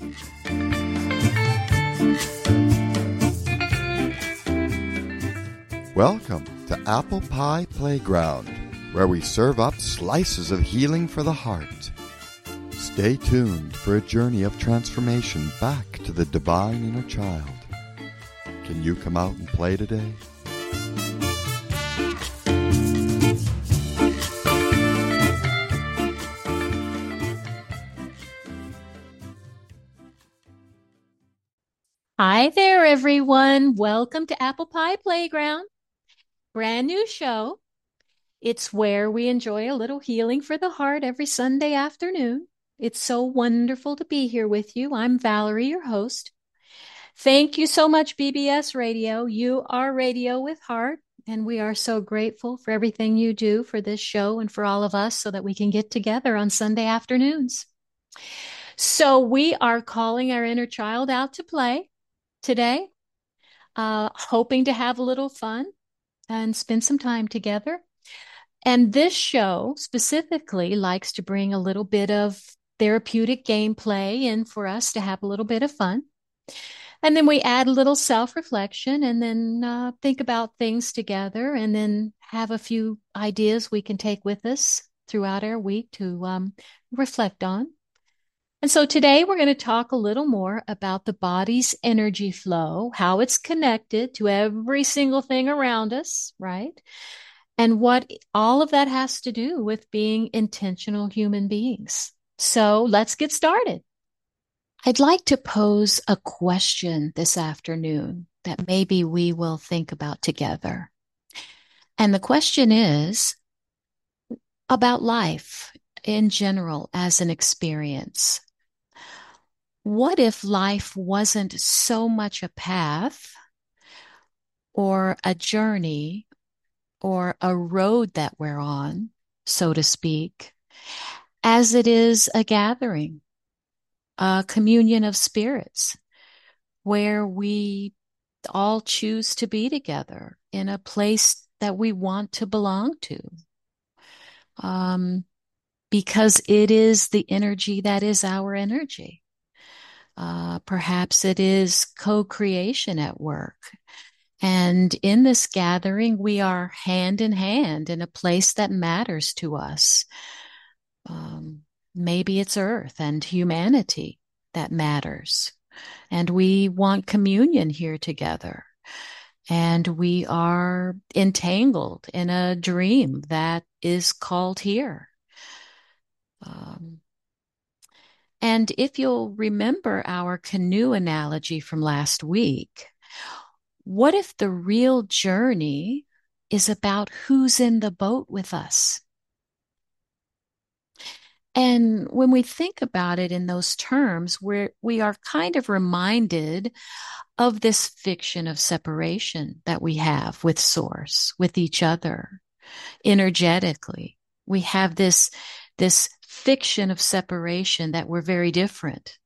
Welcome to Apple Pie Playground, where we serve up slices of healing for the heart. Stay tuned for a journey of transformation back to the divine inner child. Can you come out and play today? Hi there, everyone. Welcome to Apple Pie Playground. Brand new show. It's where we enjoy a little healing for the heart every Sunday afternoon. It's so wonderful to be here with you. I'm Valerie, your host. Thank you so much, BBS Radio. You are Radio with Heart, and we are so grateful for everything you do for this show and for all of us so that we can get together on Sunday afternoons. So we are calling our inner child out to play today, hoping to have a little fun and spend some time together. And this show specifically likes to bring a little bit of therapeutic gameplay in for us to have a little bit of fun. And then we add a little self-reflection and then think about things together and then have a few ideas we can take with us throughout our week to reflect on. And so today we're going to talk a little more about the body's energy flow, how it's connected to every single thing around us, right? And what all of that has to do with being intentional human beings. So let's get started. I'd like to pose a question this afternoon that maybe we will think about together. And the question is about life in general as an experience. What if life wasn't so much a path or a journey or a road that we're on, so to speak, as it is a gathering, a communion of spirits, where we all choose to be together in a place that we want to belong to? Because it is the energy that is our energy. Perhaps it is co-creation at work. And in this gathering, we are hand in hand in a place that matters to us. Maybe it's Earth and humanity that matters. And we want communion here together. And we are entangled in a dream that is called here. And if you'll remember our canoe analogy from last week, what if the real journey is about who's in the boat with us? And when we think about it in those terms, we are kind of reminded of this fiction of separation that we have with Source, with each other, energetically. We have this fiction of separation that we're very different.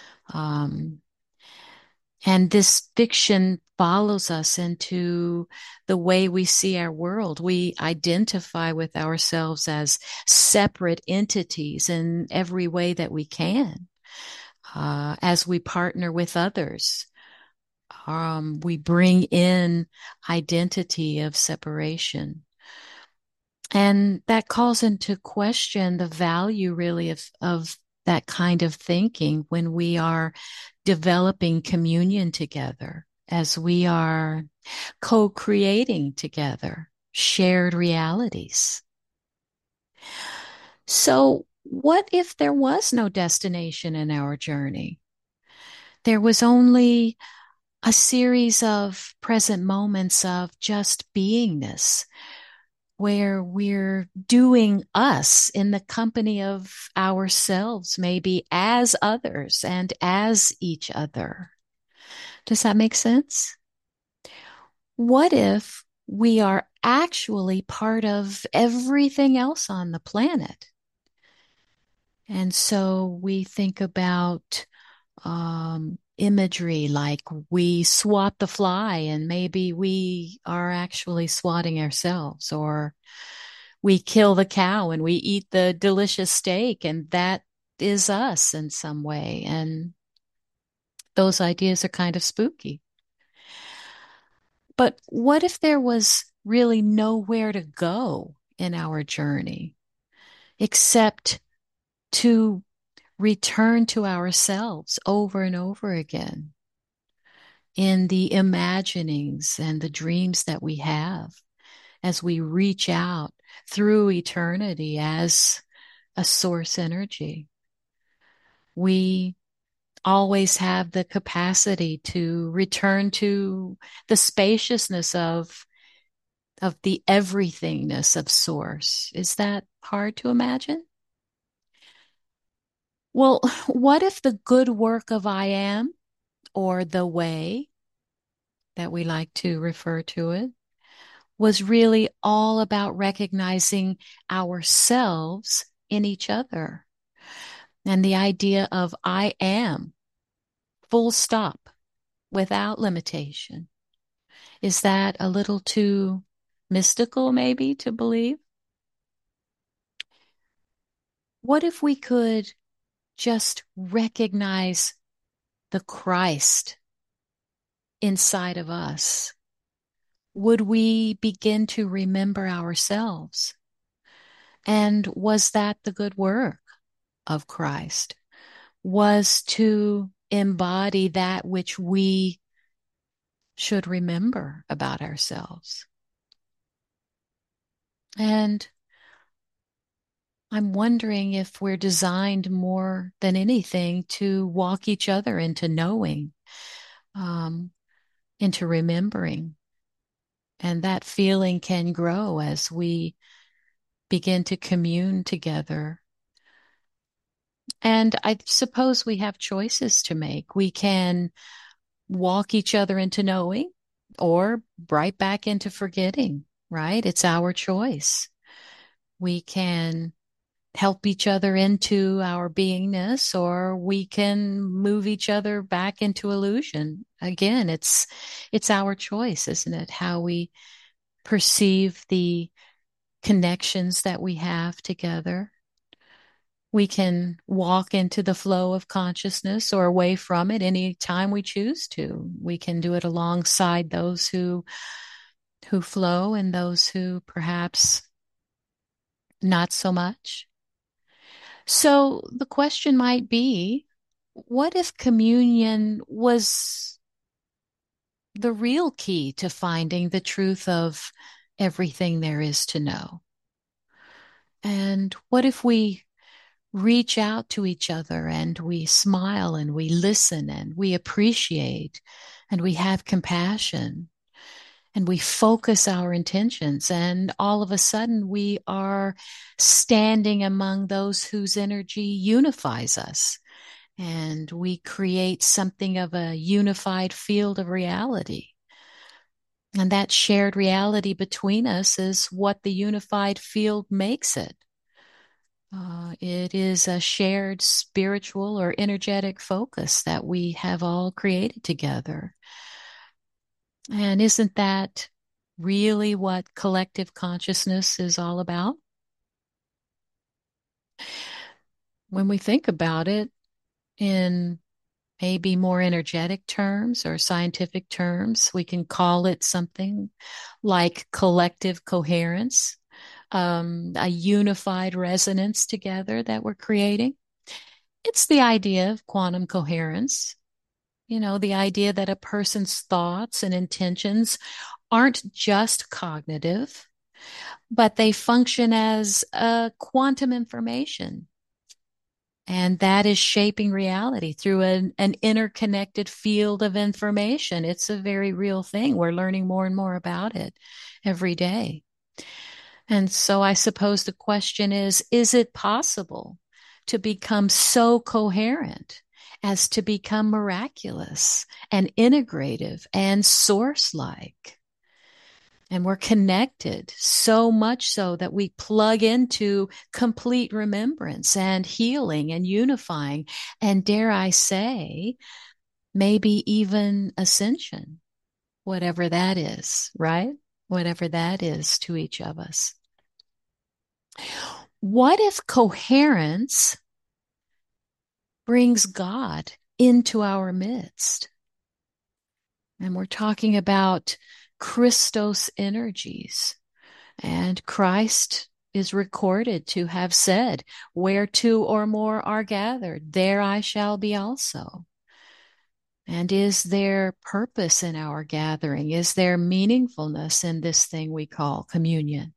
And this fiction follows us into the way we see our world. We identify with ourselves as separate entities in every way that we can. As we partner with others, we bring in identity of separation. And that calls into question the value really of that kind of thinking when we are developing communion together, as we are co-creating together shared realities. So what if there was no destination in our journey? There was only a series of present moments of just beingness, where we're doing us in the company of ourselves, maybe as others and as each other. Does that make sense? What if we are actually part of everything else on the planet? And so we think about imagery like we swat the fly and maybe we are actually swatting ourselves, or we kill the cow and we eat the delicious steak and that is us in some way. And Those ideas are kind of spooky. But what if there was really nowhere to go in our journey except to return to ourselves over and over again in the imaginings and the dreams that we have as we reach out through eternity as a source energy? We always have the capacity to return to the spaciousness of the everythingness of source. Is that hard to imagine? Well, what if the good work of I am, or the way that we like to refer to it, was really all about recognizing ourselves in each other? And the idea of I am, full stop, without limitation. Is that a little too mystical, maybe, to believe? What if we could just recognize the Christ inside of us? Would we begin to remember ourselves? And was that the good work of Christ? Was to embody that which we should remember about ourselves? And I'm wondering if we're designed more than anything to walk each other into knowing, um, into remembering. And that feeling can grow as we begin to commune together. And I suppose we have choices to make. We can walk each other into knowing or right back into forgetting, right? It's our choice. We can help each other into our beingness, or we can move each other back into illusion. Again, it's our choice, isn't it? How we perceive the connections that we have together. We can walk into the flow of consciousness or away from it any time we choose to. We can do it alongside those who flow and those who perhaps not so much. So the question might be, what if communion was the real key to finding the truth of everything there is to know? And what if we reach out to each other and we smile and we listen and we appreciate and we have compassion and we focus our intentions, and all of a sudden we are standing among those whose energy unifies us, and we create something of a unified field of reality. And that shared reality between us is what the unified field makes it. It is a shared spiritual or energetic focus that we have all created together. And isn't that really what collective consciousness is all about? When we think about it in maybe more energetic terms or scientific terms, we can call it something like collective coherence, a unified resonance together that we're creating. It's the idea of quantum coherence. You know, the idea that a person's thoughts and intentions aren't just cognitive, but they function as quantum information. And that is shaping reality through an interconnected field of information. It's a very real thing. We're learning more and more about it every day. And so I suppose the question is it possible to become so coherent as to become miraculous and integrative and source-like? And we're connected so much so that we plug into complete remembrance and healing and unifying, and dare I say, maybe even ascension, whatever that is, right? Whatever that is to each of us. What if coherence brings God into our midst. And we're talking about Christos energies. And Christ is recorded to have said, where two or more are gathered, there I shall be also. And is there purpose in our gathering? Is there meaningfulness in this thing we call communion?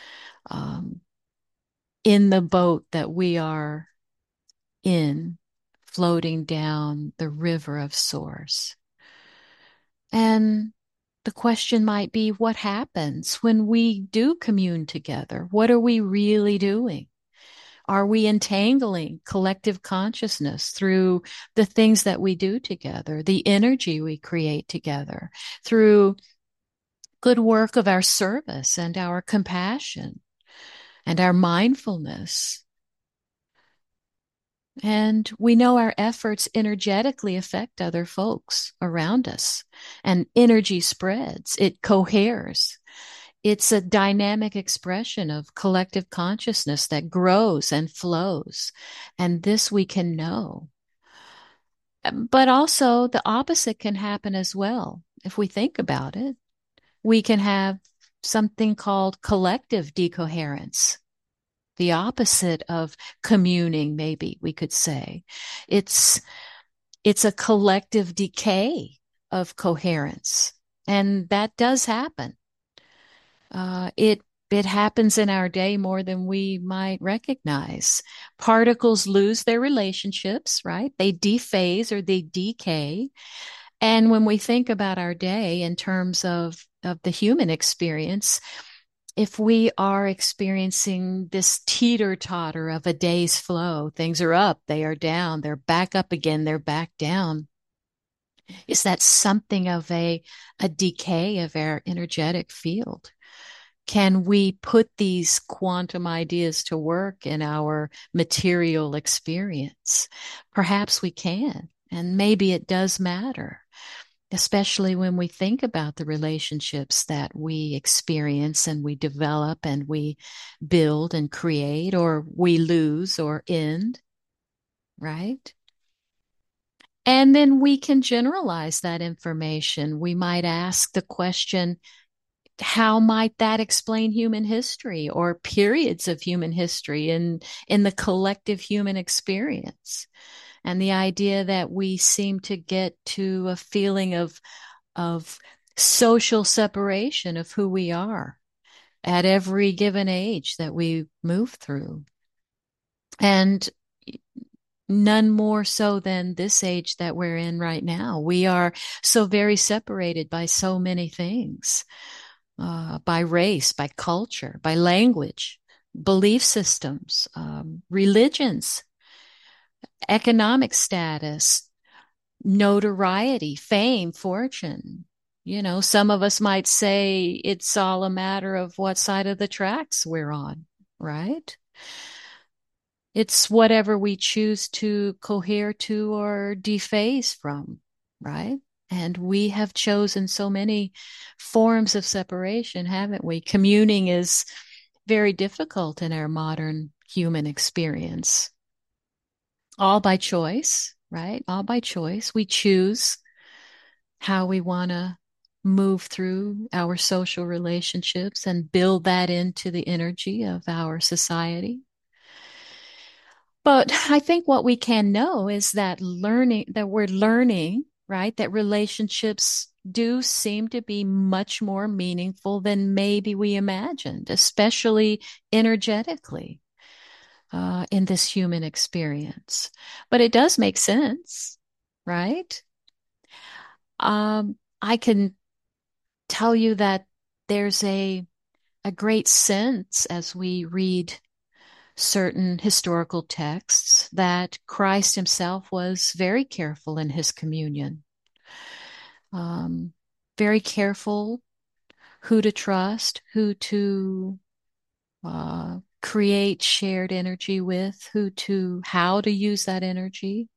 In the boat that we are in, floating down the river of source. And the question might be, what happens when we do commune together? What are we really doing? Are we entangling collective consciousness through the things that we do together, the energy we create together, through good work of our service and our compassion and our mindfulness? And we know our efforts energetically affect other folks around us, and energy spreads, it coheres. It's a dynamic expression of collective consciousness that grows and flows. And this we can know. But also the opposite can happen as well. If we think about it, we can have something called collective decoherence, the opposite of communing, maybe we could say. It's a collective decay of coherence. And that does happen. It happens in our day more than we might recognize. Particles lose their relationships, right? They dephase or they decay. And when we think about our day in terms of the human experience, if we are experiencing this teeter-totter of a day's flow, things are up, they are down, they're back up again, they're back down. Is that something of a decay of our energetic field? Can we put these quantum ideas to work in our material experience? Perhaps we can, and maybe it does matter, especially when we think about the relationships that we experience and we develop and we build and create, or we lose or end, right? And then we can generalize that information. We might ask the question, how might that explain human history or periods of human history in the collective human experience? And the idea that we seem to get to a feeling of social separation of who we are at every given age that we move through. And none more so than this age that we're in right now. We are so very separated by so many things. By race, by culture, by language, belief systems, religions, economic status, notoriety, fame, fortune. You know, some of us might say it's all a matter of what side of the tracks we're on, right? It's whatever we choose to cohere to or dephase from, right? And we have chosen so many forms of separation, haven't we? Communing is very difficult in our modern human experience. All by choice, right? All by choice. We choose how we want to move through our social relationships and build that into the energy of our society. But I think what we can know is that we're learning, right? That relationships do seem to be much more meaningful than maybe we imagined, especially energetically, in this human experience. But it does make sense, right? I can tell you that there's a great sense as we read certain historical texts that Christ himself was very careful in his communion, very careful who to trust, who to create shared energy with, how to use that energy.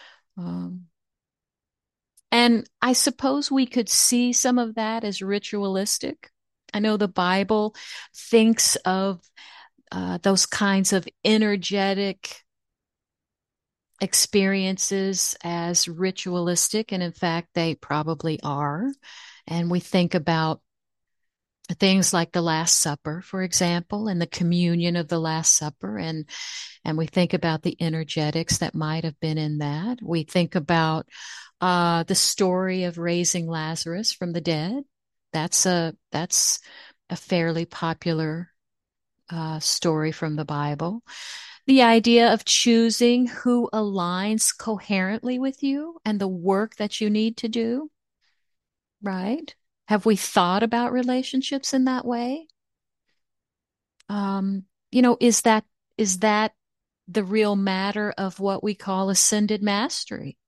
And I suppose we could see some of that as ritualistic. I know the Bible thinks of those kinds of energetic experiences as ritualistic, and in fact, they probably are. And we think about things like the Last Supper, for example, and the communion of the Last Supper, and we think about the energetics that might have been in that. We think about the story of raising Lazarus from the dead. That's a fairly popular story from the Bible. The idea of choosing who aligns coherently with you and the work that you need to do, right? Have we thought about relationships in that way? Is that the real matter of what we call ascended mastery?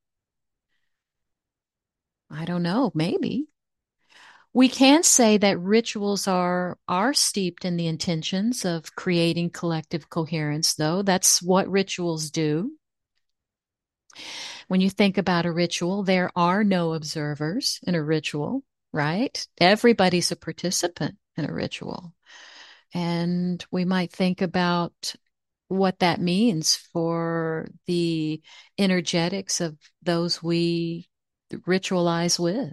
I don't know, maybe. We can say that rituals are steeped in the intentions of creating collective coherence, though. That's what rituals do. When you think about a ritual, there are no observers in a ritual, right? Everybody's a participant in a ritual. And we might think about what that means for the energetics of those we ritualize with.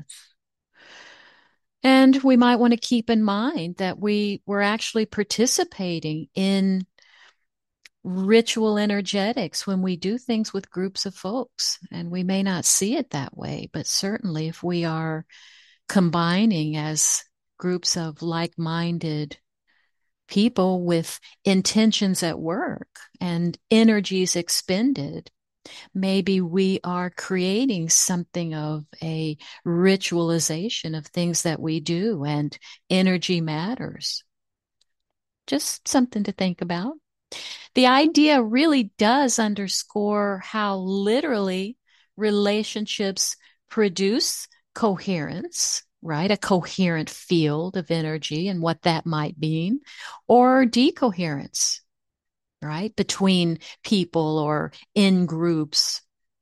And we might want to keep in mind that we're actually participating in ritual energetics when we do things with groups of folks. And we may not see it that way, but certainly if we are combining as groups of like-minded people with intentions at work and energies expended, maybe we are creating something of a ritualization of things that we do, and energy matters. Just something to think about. The idea really does underscore how literally relationships produce coherence, right? A coherent field of energy and what that might mean, or decoherence, right? Between people or in groups.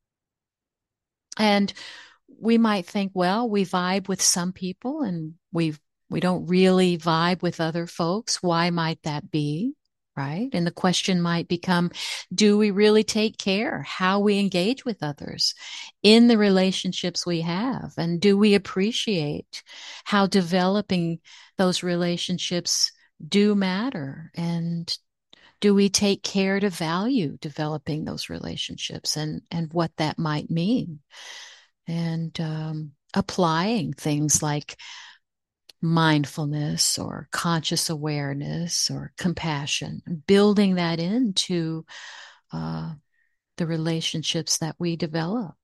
And we might think, well, we vibe with some people and we don't really vibe with other folks. Why might that be? Right. And the question might become, do we really take care how we engage with others in the relationships we have? And do we appreciate how developing those relationships do matter? And do we take care to value developing those relationships and what that might mean? And applying things like mindfulness or conscious awareness or compassion, building that into the relationships that we develop.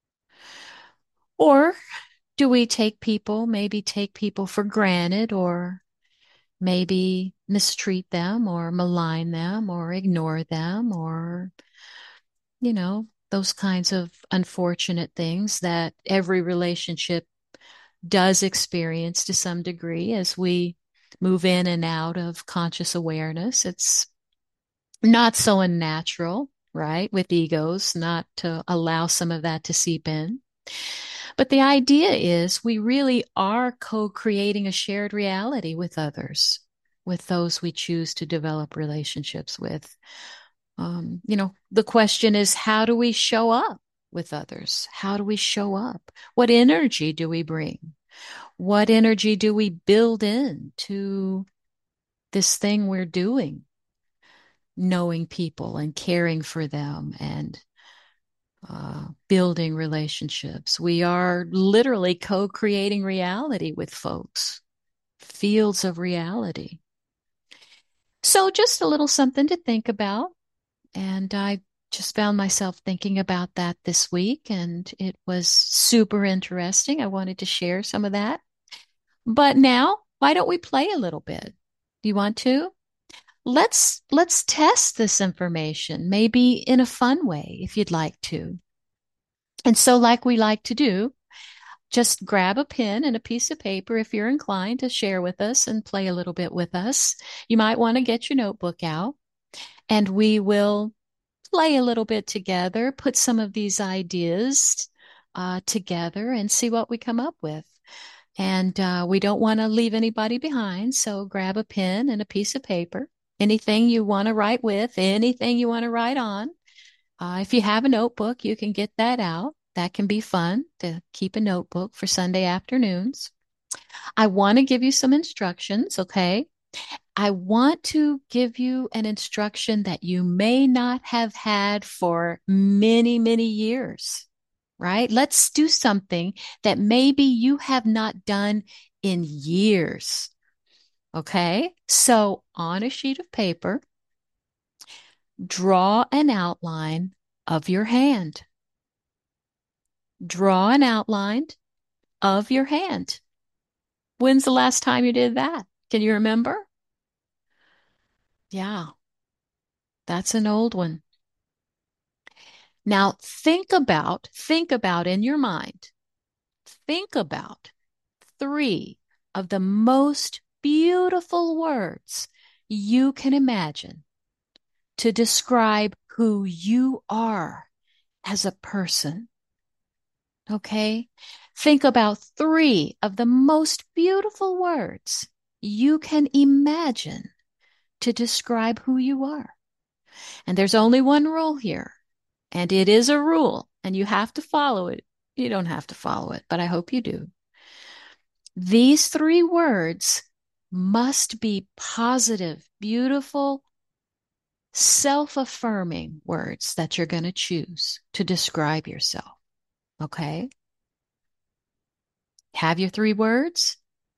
Or do we maybe take people for granted, or maybe mistreat them or malign them or ignore them, or, those kinds of unfortunate things that every relationship does experience to some degree as we move in and out of conscious awareness. It's not so unnatural, right? With egos, not to allow some of that to seep in. But the idea is we really are co-creating a shared reality with others, with those we choose to develop relationships with. The question is, how do we show up with others? How do we show up? What energy do we bring? What energy do we build into this thing we're doing? Knowing people and caring for them and building relationships. We are literally co-creating reality with folks, fields of reality. So just a little something to think about. And I just found myself thinking about that this week, and it was super interesting. I wanted to share some of that. But now, why don't we play a little bit? Do you want to? Let's test this information, maybe in a fun way, if you'd like to. And so, like we like to do, just grab a pen and a piece of paper if you're inclined to share with us and play a little bit with us. You might want to get your notebook out, and we will play a little bit together, put some of these ideas together and see what we come up with. And we don't want to leave anybody behind. So grab a pen and a piece of paper, anything you want to write with, anything you want to write on. If you have a notebook, you can get that out. That can be fun to keep a notebook for Sunday afternoons. I want to give you some instructions, okay? I want to give you an instruction that you may not have had for many, many years, right? Let's do something that maybe you have not done in years, okay? So on a sheet of paper, draw an outline of your hand. Draw an outline of your hand. When's the last time you did that? Can you remember? Yeah, that's an old one. Now think about in your mind, think about three of the most beautiful words you can imagine to describe who you are as a person. Okay? Think about three of the most beautiful words you can imagine to describe who you are. And there's only one rule here, and it is a rule, and you have to follow it. You don't have to follow it, but I hope you do. These three words must be positive, beautiful, self-affirming words that you're going to choose to describe yourself. Okay? Have your three words?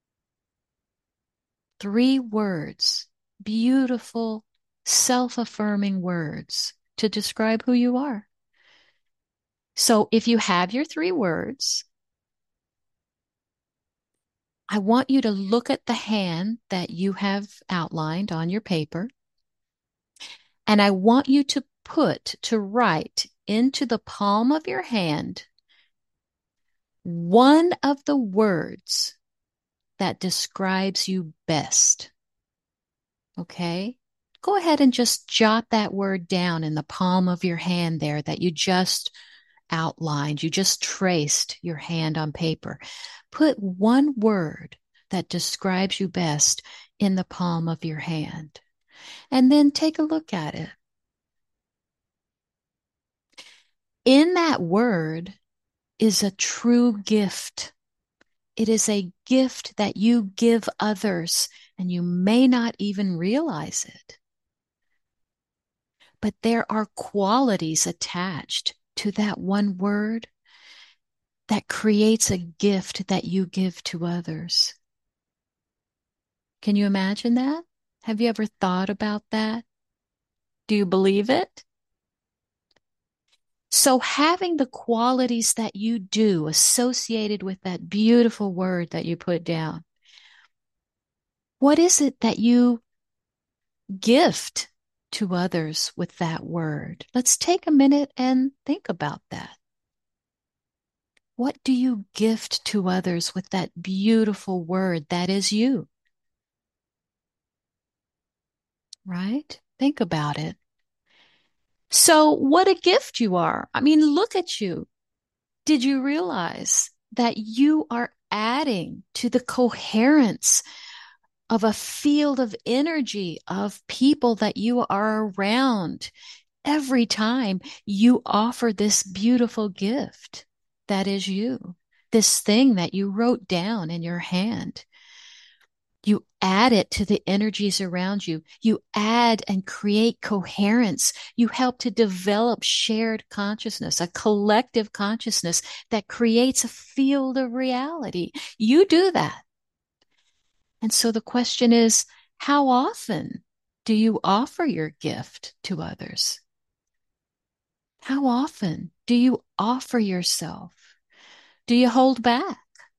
Three words, beautiful, self-affirming words to describe who you are. So if you have your three words, I want you to look at the hand that you have outlined on your paper, and I want you to write into the palm of your hand one of the words that describes you best. Okay? Go ahead and just jot that word down in the palm of your hand there that you just outlined. You just traced your hand on paper. Put one word that describes you best in the palm of your hand, and then take a look at it. In that word is a true gift. It is a gift that you give others, and you may not even realize it. But there are qualities attached to that one word that creates a gift that you give to others. Can you imagine that? Have you ever thought about that? Do you believe it? So having the qualities that you do associated with that beautiful word that you put down, what is it that you gift to others with that word? Let's take a minute and think about that. What do you gift to others with that beautiful word that is you? Right? Think about it. So, what a gift you are. I mean, look at you. Did you realize that you are adding to the coherence of a field of energy of people that you are around every time you offer this beautiful gift that is you, this thing that you wrote down in your hand? You add it to the energies around you. You add and create coherence. You help to develop shared consciousness, a collective consciousness that creates a field of reality. You do that. And so the question is, how often do you offer your gift to others? How often do you offer yourself? Do you hold back?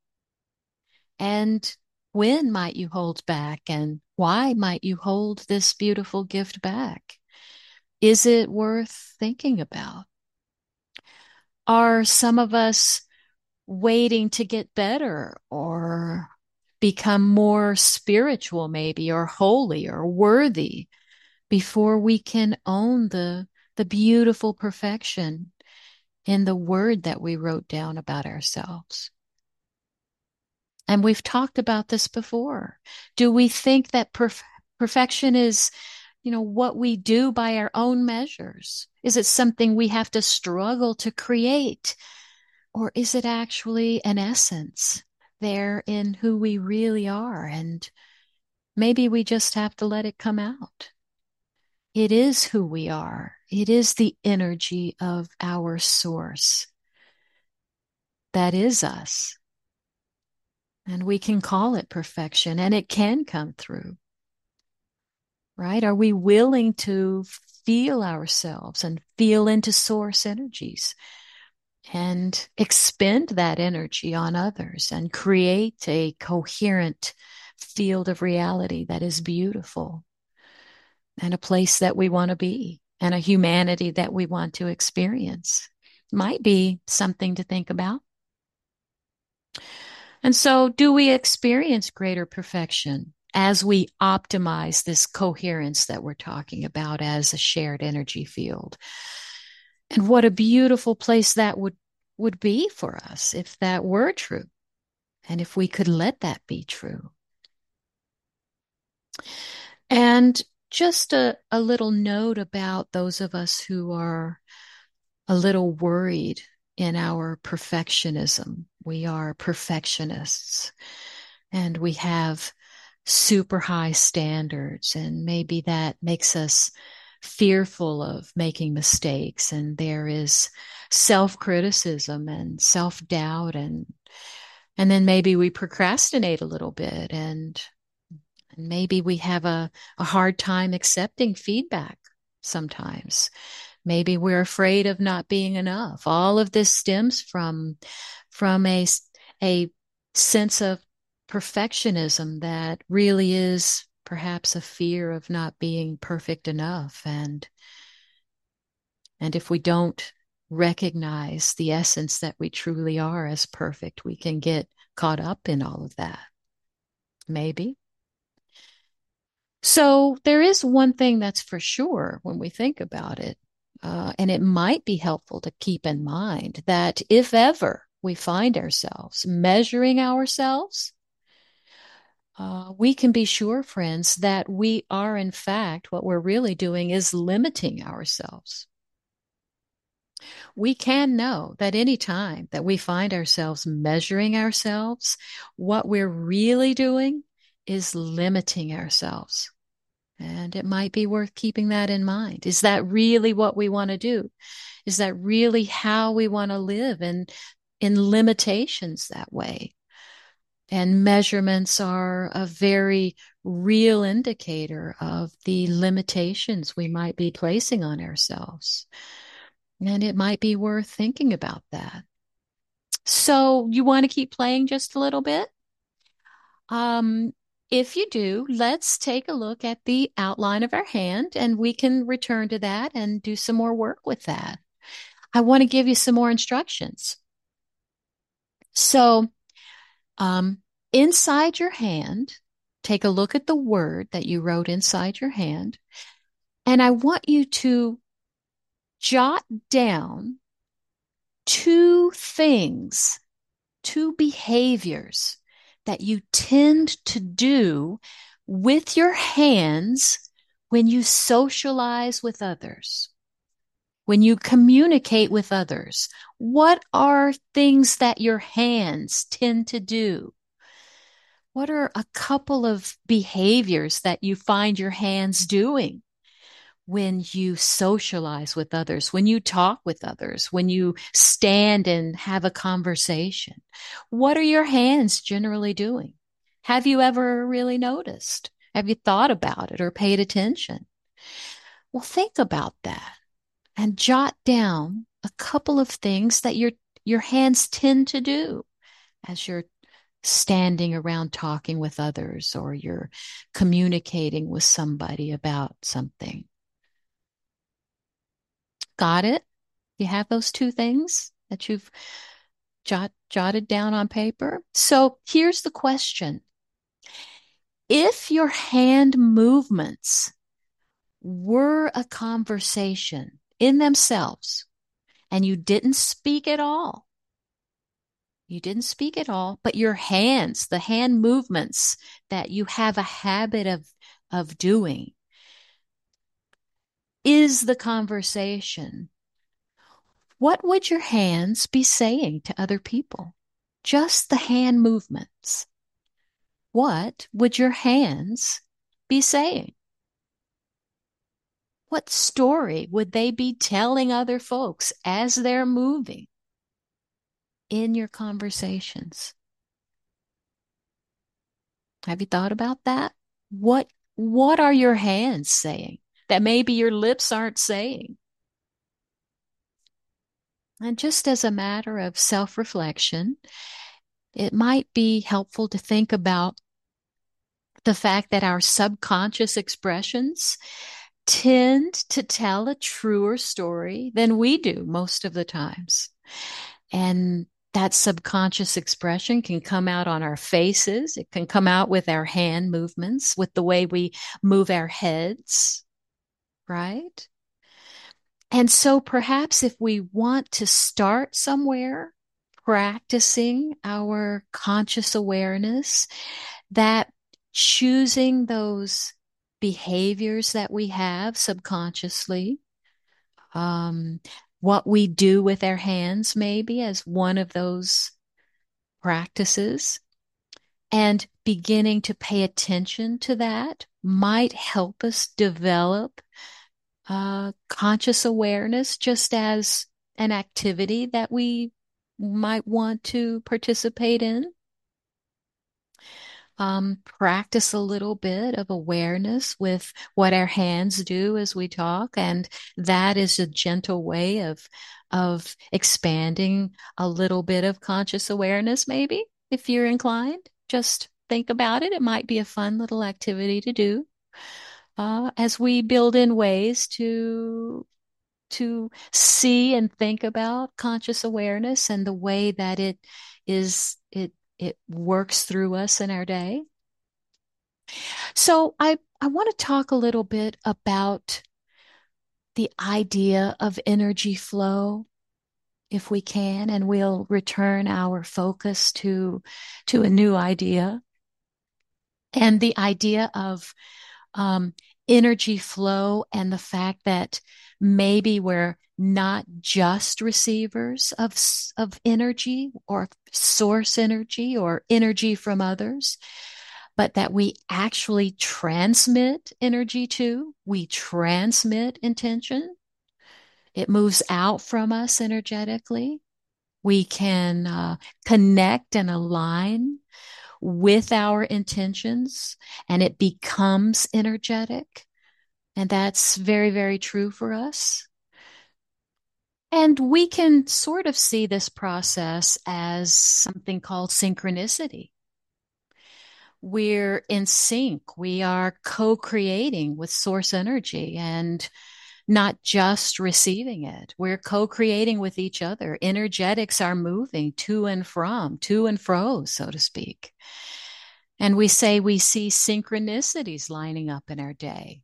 And when might you hold back, and why might you hold this beautiful gift back? Is it worth thinking about? Are some of us waiting to get better or become more spiritual, maybe, or holy or worthy before we can own the beautiful perfection in the word that we wrote down about ourselves? And we've talked about this before. Do we think that perfection is what we do by our own measures? Is it something we have to struggle to create? Or is it actually an essence there in who we really are? And maybe we just have to let it come out. It is who we are. It is the energy of our source. That is us. And we can call it perfection, and it can come through. Right? Are we willing to feel ourselves and feel into source energies and expend that energy on others and create a coherent field of reality that is beautiful and a place that we want to be and a humanity that we want to experience? Might be something to think about. And so, do we experience greater perfection as we optimize this coherence that we're talking about as a shared energy field? And what a beautiful place that would be for us if that were true, and if we could let that be true. And just a little note about those of us who are a little worried in our perfectionism. We are perfectionists and we have super high standards, and maybe that makes us fearful of making mistakes, and there is self-criticism and self-doubt, and then maybe we procrastinate a little bit, and maybe we have a hard time accepting feedback sometimes. Maybe we're afraid of not being enough. All of this stems from a sense of perfectionism that really is perhaps a fear of not being perfect enough. And if we don't recognize the essence that we truly are as perfect, we can get caught up in all of that. Maybe. So there is one thing that's for sure when we think about it. And it might be helpful to keep in mind that if ever we find ourselves measuring ourselves, we can be sure, friends, that we are, in fact, what we're really doing is limiting ourselves. We can know that any time that we find ourselves measuring ourselves, what we're really doing is limiting ourselves. And it might be worth keeping that in mind. Is that really what we want to do? Is that really how we want to live in limitations that way? And measurements are a very real indicator of the limitations we might be placing on ourselves. And it might be worth thinking about that. So you want to keep playing just a little bit? If you do, let's take a look at the outline of our hand, and we can return to that and do some more work with that. I want to give you some more instructions. So, inside your hand, take a look at the word that you wrote inside your hand, and I want you to jot down two things, two behaviors that you tend to do with your hands when you socialize with others, when you communicate with others. What are things that your hands tend to do? What are a couple of behaviors that you find your hands doing when you socialize with others, when you talk with others, when you stand and have a conversation? What are your hands generally doing? Have you ever really noticed? Have you thought about it or paid attention? Well, think about that and jot down a couple of things that your hands tend to do as you're standing around talking with others or you're communicating with somebody about something. Got it? You have those two things that you've jotted down on paper? So here's the question. If your hand movements were a conversation in themselves and you didn't speak at all, but your hands, the hand movements that you have a habit of doing, is the conversation, what would your hands be saying to other people? Just the hand movements. What would your hands be saying? What story would they be telling other folks as they're moving in your conversations? Have you thought about that? What are your hands saying that maybe your lips aren't saying? And just as a matter of self-reflection, it might be helpful to think about the fact that our subconscious expressions tend to tell a truer story than we do most of the times. And that subconscious expression can come out on our faces. It can come out with our hand movements, with the way we move our heads, right? And so perhaps if we want to start somewhere, practicing our conscious awareness, that choosing those behaviors that we have subconsciously, what we do with our hands, maybe as one of those practices, and beginning to pay attention to that might help us develop conscious awareness just as an activity that we might want to participate in. Practice a little bit of awareness with what our hands do as we talk, and that is a gentle way of expanding a little bit of conscious awareness. Maybe if you're inclined, just think about it. It might be a fun little activity to do as we build in ways to see and think about conscious awareness and the way that it works through us in our day. So I want to talk a little bit about the idea of energy flow, if we can, and we'll return our focus to a new idea. And the idea of energy flow and the fact that maybe we're not just receivers of energy or source energy or energy from others, but that we actually transmit energy too. We transmit intention. It moves out from us energetically. We can connect and align with our intentions, and it becomes energetic. And that's very, very true for us. And we can sort of see this process as something called synchronicity. We're in sync. We are co-creating with source energy and not just receiving it. We're co-creating with each other. Energetics are moving to and from, to and fro, so to speak. And we say we see synchronicities lining up in our day.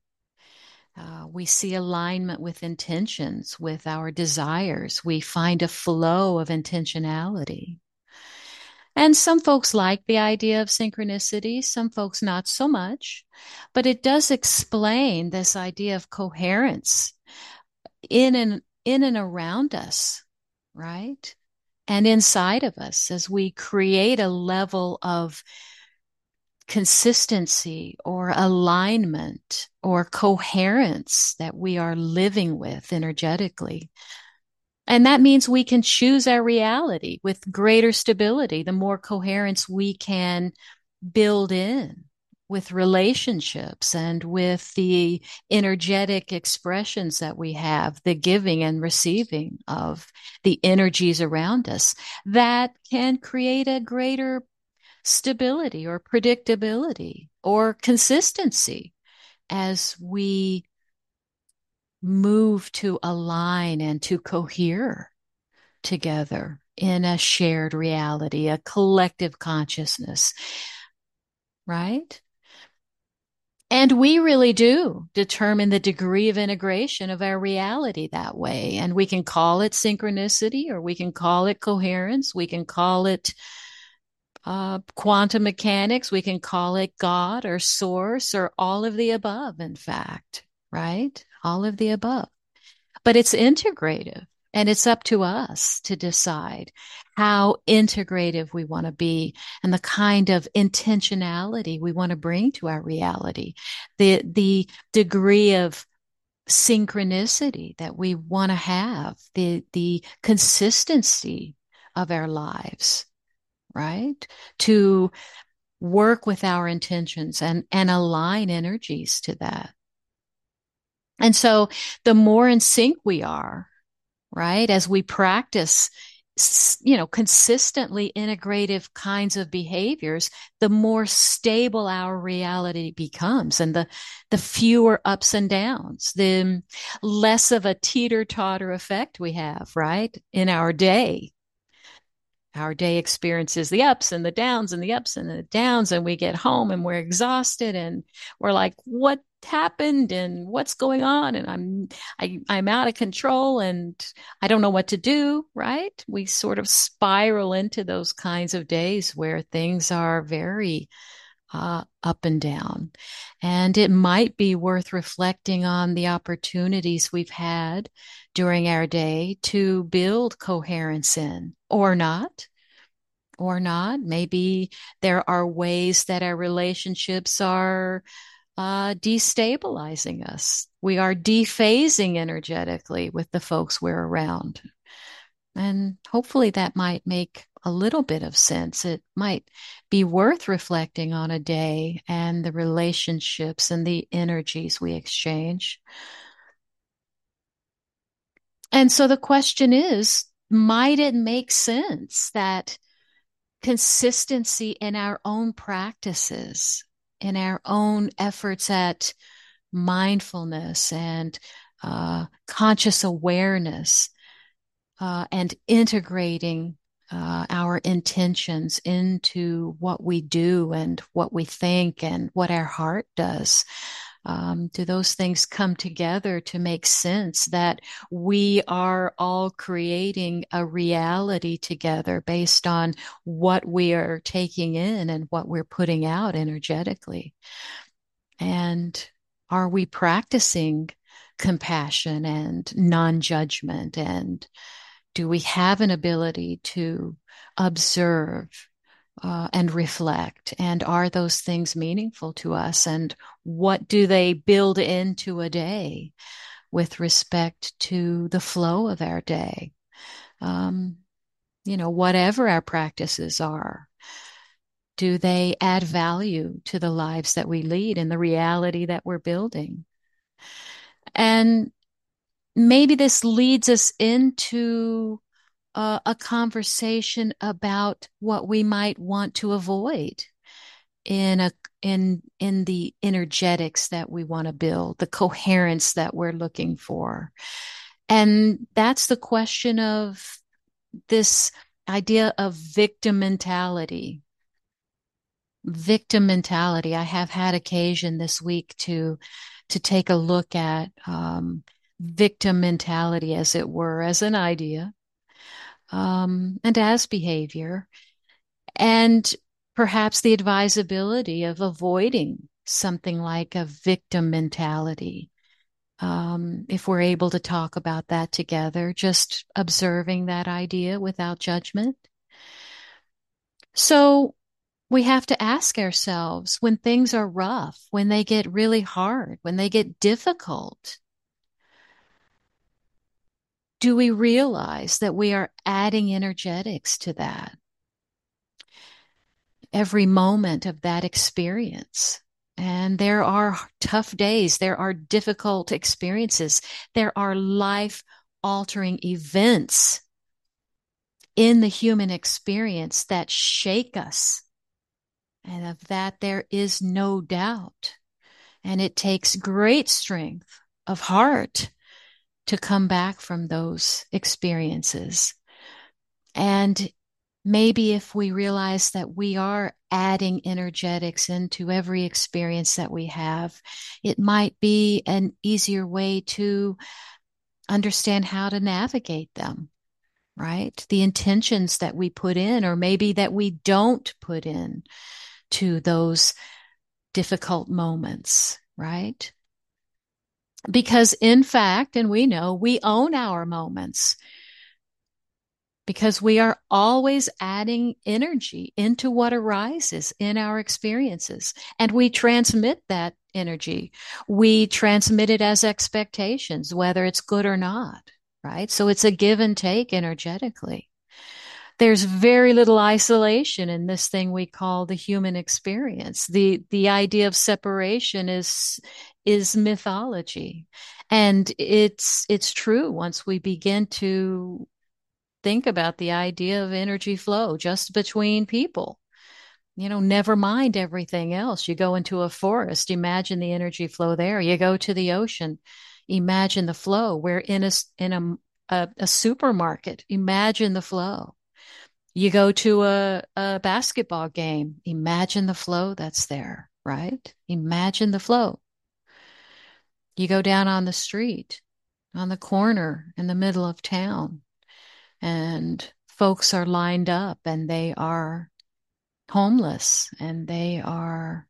We see alignment with intentions, with our desires. We find a flow of intentionality. And some folks like the idea of synchronicity, some folks not so much, but it does explain this idea of coherence in and around us, right? And inside of us as we create a level of consistency or alignment or coherence that we are living with energetically. And that means we can choose our reality with greater stability, the more coherence we can build in with relationships and with the energetic expressions that we have, the giving and receiving of the energies around us that can create a greater stability or predictability or consistency as we move to align and to cohere together in a shared reality, a collective consciousness, right? And we really do determine the degree of integration of our reality that way. And we can call it synchronicity, or we can call it coherence. We can call it quantum mechanics. We can call it God or source or all of the above, in fact, right? all of the above. But it's integrative, and it's up to us to decide how integrative we want to be and the kind of intentionality we want to bring to our reality, the degree of synchronicity that we want to have, the consistency of our lives, right? To work with our intentions and align energies to that. And so the more in sync we are, right, as we practice, consistently integrative kinds of behaviors, the more stable our reality becomes, and the fewer ups and downs, the less of a teeter-totter effect we have, right, in our day. Our day experiences the ups and the downs and the ups and the downs, and we get home and we're exhausted and we're like, what happened and what's going on? And I'm out of control and I don't know what to do, right? We sort of spiral into those kinds of days where things are very up and down. And it might be worth reflecting on the opportunities we've had during our day to build coherence in, or not. Or not. Maybe there are ways that our relationships are destabilizing us. We are dephasing energetically with the folks we're around. And hopefully that might make a little bit of sense. It might be worth reflecting on a day and the relationships and the energies we exchange. And so the question is, might it make sense that consistency in our own practices, in our own efforts at mindfulness and conscious awareness, and integrating our intentions into what we do and what we think and what our heart does? Do those things come together to make sense that we are all creating a reality together based on what we are taking in and what we're putting out energetically? And are we practicing compassion and non-judgment? And do we have an ability to observe and reflect? And are those things meaningful to us? And what do they build into a day with respect to the flow of our day? Whatever our practices are, do they add value to the lives that we lead and the reality that we're building? And maybe this leads us into a conversation about what we might want to avoid in the energetics that we want to build, the coherence that we're looking for. And that's the question of this idea of victim mentality. Victim mentality. I have had occasion this week to take a look at victim mentality, as it were, as an idea, and as behavior, and perhaps the advisability of avoiding something like a victim mentality. If we're able to talk about that together, just observing that idea without judgment. So we have to ask ourselves, when things are rough, when they get really hard, when they get difficult, do we realize that we are adding energetics to that? Every moment of that experience. And there are tough days. There are difficult experiences. There are life-altering events in the human experience that shake us. And of that, there is no doubt. And it takes great strength of heart to come back from those experiences. And maybe if we realize that we are adding energetics into every experience that we have, it might be an easier way to understand how to navigate them, right? The intentions that we put in, or maybe that we don't put in to those difficult moments, right? Because in fact, and we know, we own our moments because we are always adding energy into what arises in our experiences. And we transmit that energy. We transmit it as expectations, whether it's good or not, right? So it's a give and take energetically. There's very little isolation in this thing we call the human experience. The idea of separation is mythology. And it's true once we begin to think about the idea of energy flow just between people. Never mind everything else. You go into a forest, imagine the energy flow there. You go to the ocean, imagine the flow. We're in a supermarket, imagine the flow. You go to a basketball game, imagine the flow that's there, right? Imagine the flow. You go down on the street, on the corner in the middle of town, and folks are lined up and they are homeless and they are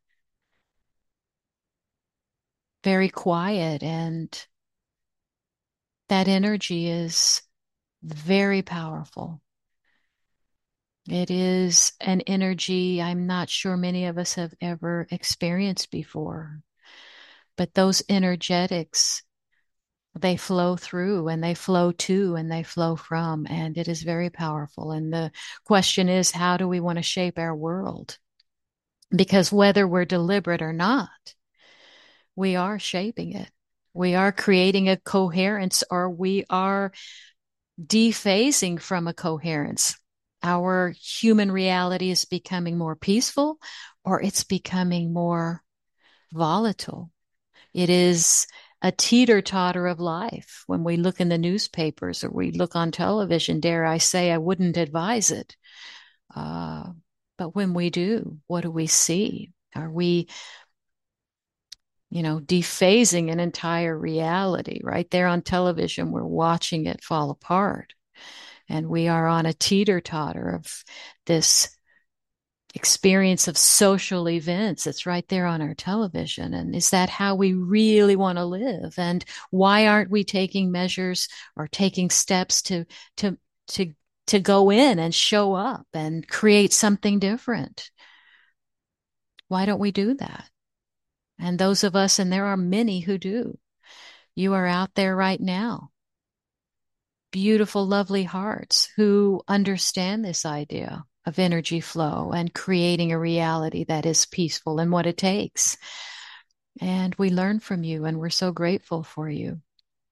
very quiet, and that energy is very powerful. It is an energy I'm not sure many of us have ever experienced before, but those energetics, they flow through and they flow to and they flow from, and it is very powerful. And the question is, how do we want to shape our world? Because whether we're deliberate or not, we are shaping it. We are creating a coherence, or we are dephasing from a coherence. Our human reality is becoming more peaceful, or it's becoming more volatile. It is a teeter-totter of life. When we look in the newspapers or we look on television, dare I say, I wouldn't advise it. But when we do, what do we see? Are we dephasing an entire reality? Right there on television, we're watching it fall apart. And we are on a teeter-totter of this experience of social events. It's right there on our television. And is that how we really want to live? And why aren't we taking measures or taking steps to go in and show up and create something different? Why don't we do that? And those of us, and there are many who do, you are out there right now, beautiful, lovely hearts who understand this idea of energy flow and creating a reality that is peaceful and what it takes. And we learn from you, and we're so grateful for you.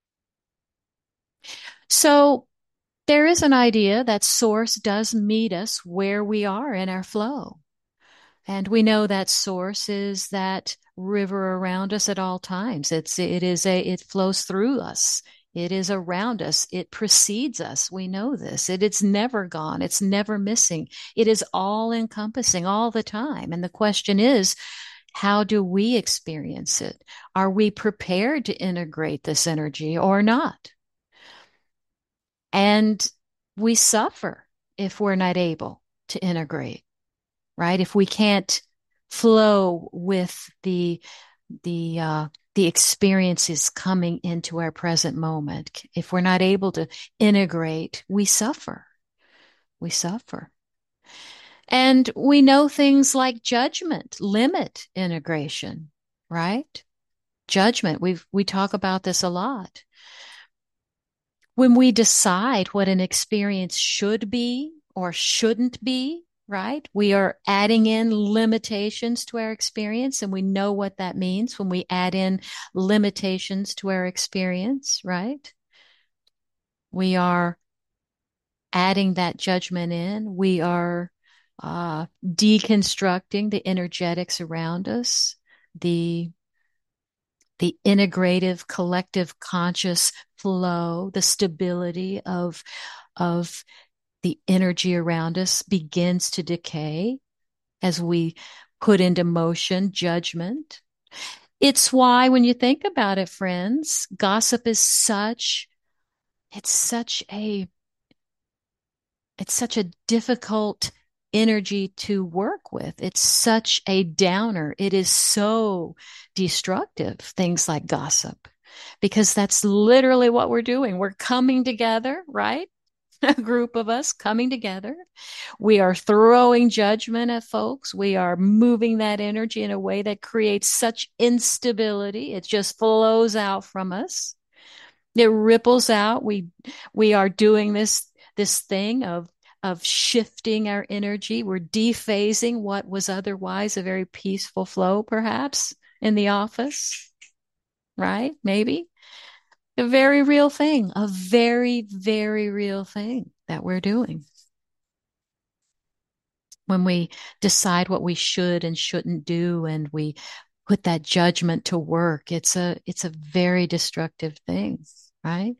So there is an idea that Source does meet us where we are in our flow. And we know that Source is that river around us at all times. It flows through us. It is around us. It precedes us. We know this. It's never gone. It's never missing. It is all encompassing all the time. And the question is, how do we experience it? Are we prepared to integrate this energy or not? And we suffer if we're not able to integrate, right? If we can't flow with the experiences coming into our present moment. If we're not able to integrate, we suffer. We suffer. And we know things like judgment limit integration, right? Judgment. We talk about this a lot. When we decide what an experience should be or shouldn't be, right? We are adding in limitations to our experience, and we know what that means when we add in limitations to our experience, right? We are adding that judgment in. We are deconstructing the energetics around us, the integrative collective conscious flow, the stability of the energy around us begins to decay as we put into motion judgment. It's why when you think about it, friends, gossip is such a difficult energy to work with. It's such a downer. It is so destructive, things like gossip. because that's literally what we're doing. We're coming together, right? A group of us coming together. We are throwing judgment at folks. We are moving that energy in a way that creates such instability. It just flows out from us. It ripples out. We are doing this thing of shifting our energy. We're dephasing what was otherwise a very peaceful flow, perhaps in the office, right? Maybe a very real thing, a very, very real thing that we're doing when we decide what we should and shouldn't do, and we put that judgment to work. It's a very destructive thing, right?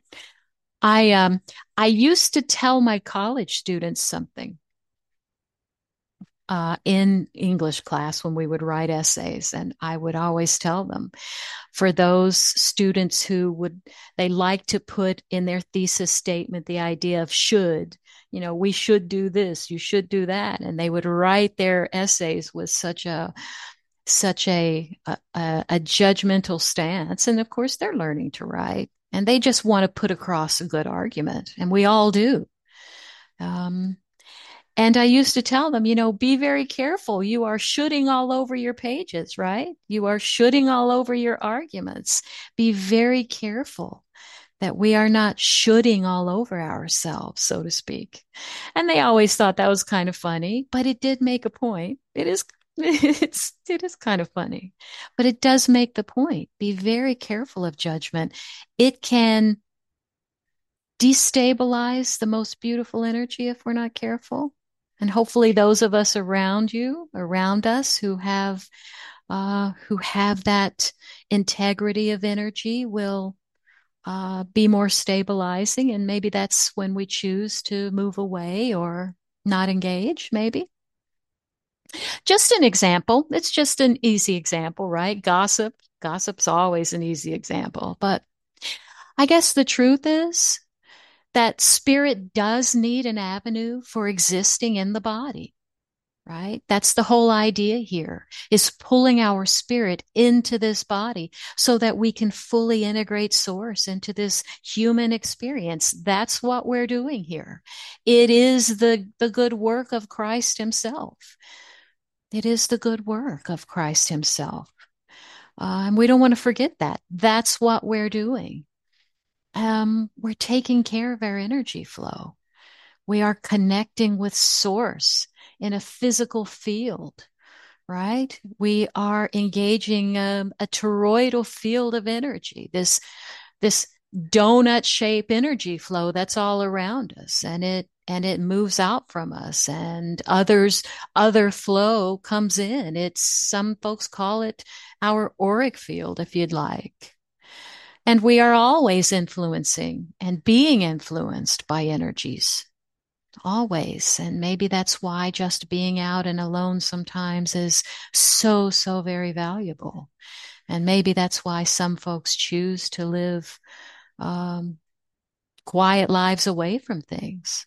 I used to tell my college students something in English class when we would write essays, and I would always tell them, for those students they like to put in their thesis statement the idea of should, we should do this, you should do that, and they would write their essays with such a judgmental stance. And of course, they're learning to write, and they just want to put across a good argument, and we all do. And I used to tell them, be very careful. You are shooting all over your pages, right? You are shooting all over your arguments. Be very careful that we are not shooting all over ourselves, so to speak. And they always thought that was kind of funny, but it did make a point. It is kind of funny, but it does make the point. Be very careful of judgment. It can destabilize the most beautiful energy if we're not careful. And hopefully those of us around us who have that integrity of energy will be more stabilizing. And maybe that's when we choose to move away or not engage, maybe. Just an example. It's just an easy example, right? Gossip's always an easy example. But I guess the truth is that spirit does need an avenue for existing in the body, right? That's the whole idea here, is pulling our spirit into this body so that we can fully integrate source into this human experience. That's what we're doing here. It is the good work of Christ himself. It is the good work of Christ himself. And we don't want to forget that. That's what we're doing. We're taking care of our energy flow. We are connecting with source in a physical field, right? We are engaging a toroidal field of energy, this donut shaped energy flow that's all around us, and it moves out from us, and other flow comes in. Some folks call it our auric field, if you'd like. And we are always influencing and being influenced by energies, always. And maybe that's why just being out and alone sometimes is so, so very valuable. And maybe that's why some folks choose to live quiet lives away from things.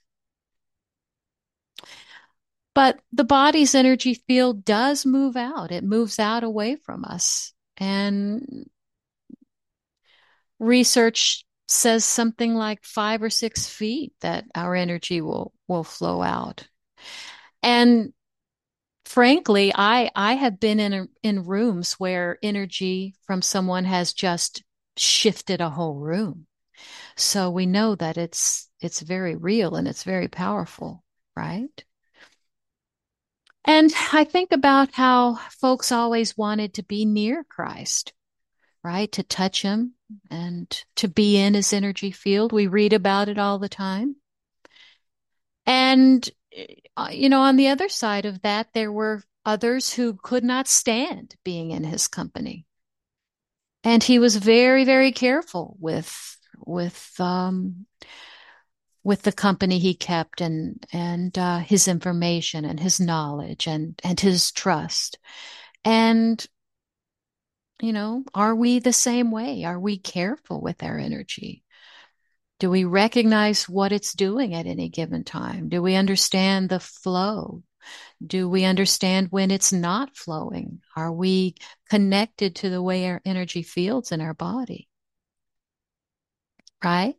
But the body's energy field does move out. It moves out away from us. And research says something like 5 or 6 feet that our energy will flow out. And frankly, I have been in rooms where energy from someone has just shifted a whole room. So we know that it's very real and it's very powerful, right? And I think about how folks always wanted to be near Christ, right? To touch him and to be in his energy field. We read about it all the time. And, on the other side of that, there were others who could not stand being in his company. And he was very, very careful with the company he kept, and his information and his knowledge and his trust. And are we the same way? Are we careful with our energy? Do we recognize what it's doing at any given time? Do we understand the flow? Do we understand when it's not flowing? Are we connected to the way our energy feels in our body? right?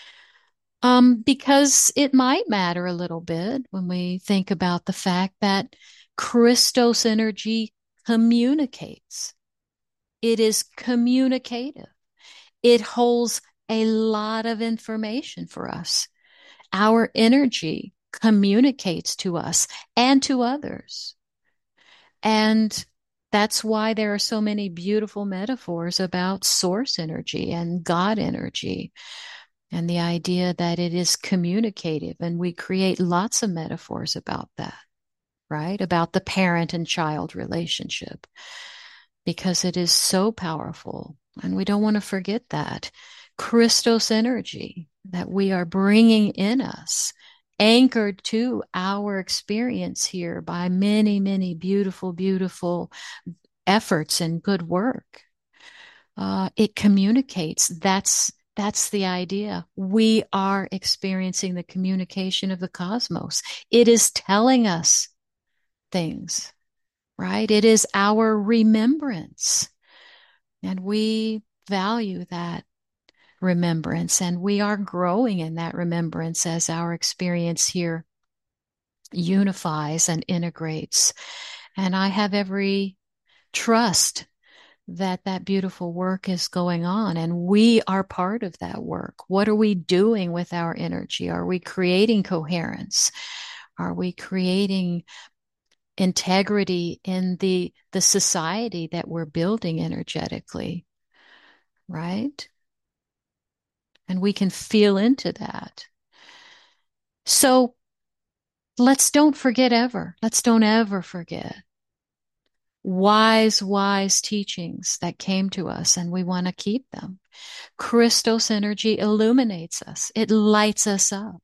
Because it might matter a little bit when we think about the fact that Christos energy communicates. It is communicative. It holds a lot of information for us. Our energy communicates to us and to others. And that's why there are so many beautiful metaphors about source energy and God energy and the idea that it is communicative. And we create lots of metaphors about that, right? About the parent and child relationship, because it is so powerful. And we don't want to forget that. Christos energy that we are bringing in us, anchored to our experience here by many, many beautiful, beautiful efforts and good work. It communicates. That's the idea. We are experiencing the communication of the cosmos. It is telling us things, right? It is our remembrance. And we value that remembrance, and we are growing in that remembrance as our experience here unifies and integrates. And I have every trust that that beautiful work is going on, and we are part of that work. What are we doing with our energy? Are we creating coherence? Are we creating integrity in the society that we're building energetically, right? And we can feel into that. So let's don't ever forget wise, wise teachings that came to us, and we want to keep them. Christos energy illuminates us. It lights us up.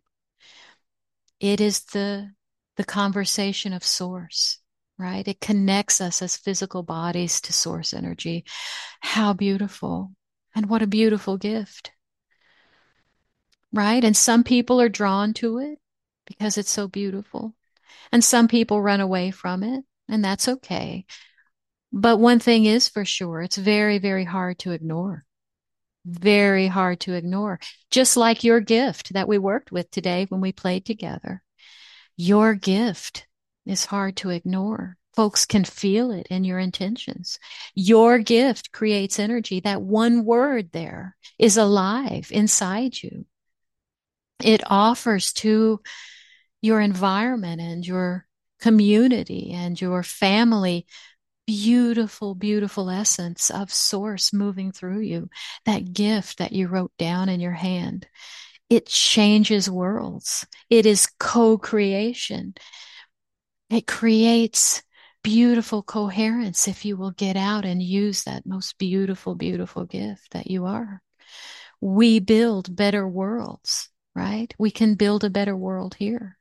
It is the conversation of source, right? It connects us as physical bodies to source energy. How beautiful. And what a beautiful gift, right? And some people are drawn to it because it's so beautiful. And some people run away from it, and that's okay. But one thing is for sure, it's very, very hard to ignore. Very hard to ignore. Just like your gift that we worked with today when we played together. Your gift is hard to ignore. Folks can feel it in your intentions. Your gift creates energy. That one word there is alive inside you. It offers to your environment and your community and your family beautiful, beautiful essence of source moving through you. That gift that you wrote down in your hand, it changes worlds. It is co-creation. It creates beautiful coherence if you will get out and use that most beautiful, beautiful gift that you are. We build better worlds, right? We can build a better world here.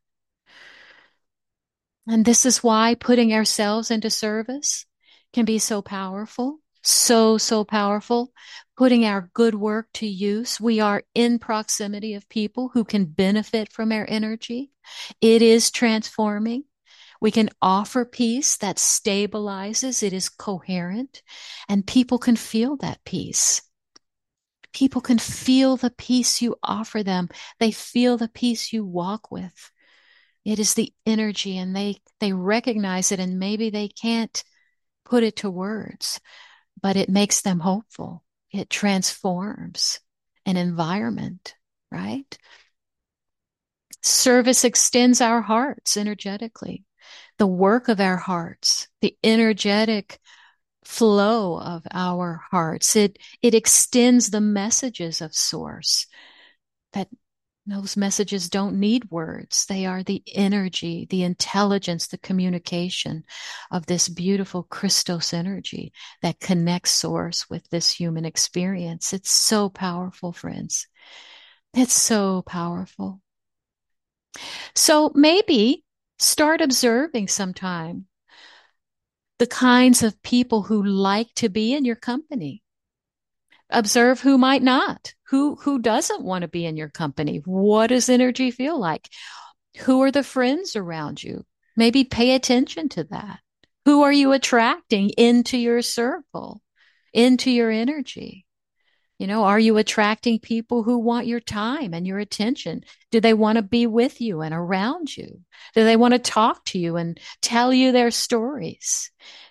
And this is why putting ourselves into service can be so powerful, so powerful. Putting our good work to use. We are in proximity of people who can benefit from our energy. It is transforming. We can offer peace that stabilizes. It is coherent, and people can feel that peace. People can feel the peace you offer them. They feel the peace you walk with. It is the energy, and they recognize it, and maybe they can't put it to words, but it makes them hopeful. It transforms an environment, right? Service extends our hearts energetically. The work of our hearts, the energetic flow of our hearts, it extends the messages of source. That those messages don't need words. They are the energy, the intelligence, the communication of this beautiful Christos energy that connects source with this human experience. It's so powerful, friends. It's so powerful. So maybe start observing sometime the kinds of people who like to be in your company. Observe who might not. Who doesn't want to be in your company? What does energy feel like? Who are the friends around you? Maybe pay attention to that. Who are you attracting into your circle, into your energy? Are you attracting people who want your time and your attention? Do they want to be with you and around you? Do they want to talk to you and tell you their stories?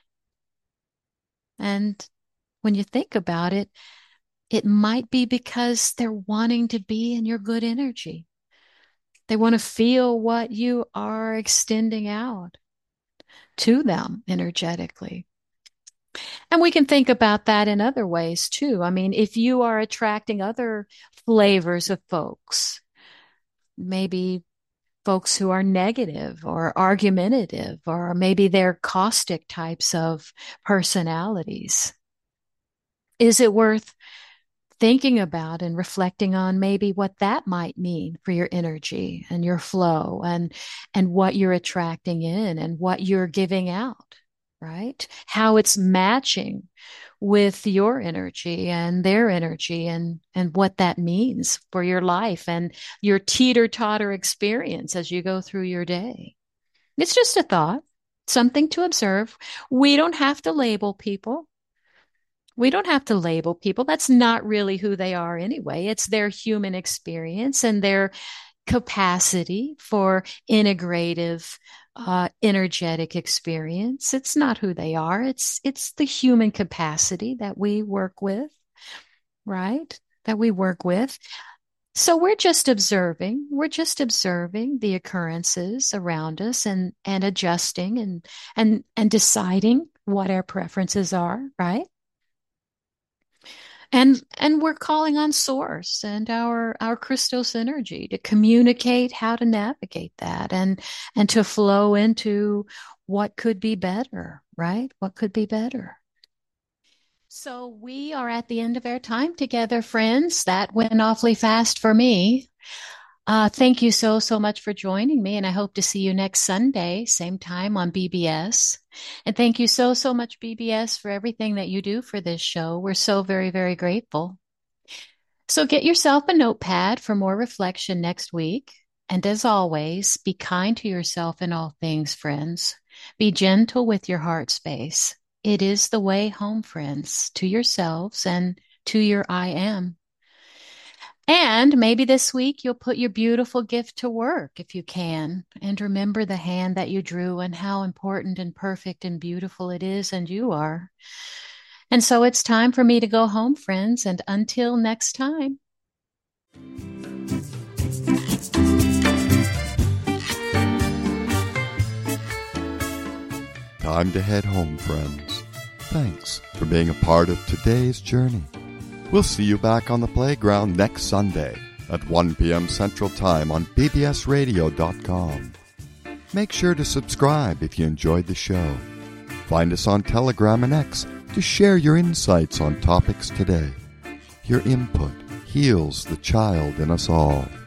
And when you think about it, it might be because they're wanting to be in your good energy. They want to feel what you are extending out to them energetically. And we can think about that in other ways too. I mean, if you are attracting other flavors of folks, maybe folks who are negative or argumentative, or maybe they're caustic types of personalities, is it worth thinking about and reflecting on maybe what that might mean for your energy and your flow and what you're attracting in and what you're giving out, right? How it's matching with your energy and their energy and what that means for your life and your teeter-totter experience as you go through your day. It's just a thought, something to observe. We don't have to label people. We don't have to label people. That's not really who they are anyway. It's their human experience and their capacity for integrative, energetic experience. It's not who they are. It's the human capacity that we work with, right? That we work with. So we're just observing. We're just observing the occurrences around us and adjusting and deciding what our preferences are, right? And we're calling on Source and our Christos energy to communicate how to navigate that and to flow into what could be better, right? What could be better. So we are at the end of our time together, friends. That went awfully fast for me. Thank you so much for joining me, and I hope to see you next Sunday, same time on BBS. And thank you so much, BBS, for everything that you do for this show. We're so very, very grateful. So get yourself a notepad for more reflection next week. And as always, be kind to yourself in all things, friends. Be gentle with your heart space. It is the way home, friends, to yourselves and to your I am. And maybe this week you'll put your beautiful gift to work if you can, and remember the hand that you drew and how important and perfect and beautiful it is, and you are. And so it's time for me to go home, friends, and until next time. Time to head home, friends. Thanks for being a part of today's journey. We'll see you back on the playground next Sunday at 1 p.m. Central Time on bbsradio.com. Make sure to subscribe if you enjoyed the show. Find us on Telegram and X to share your insights on topics today. Your input heals the child in us all.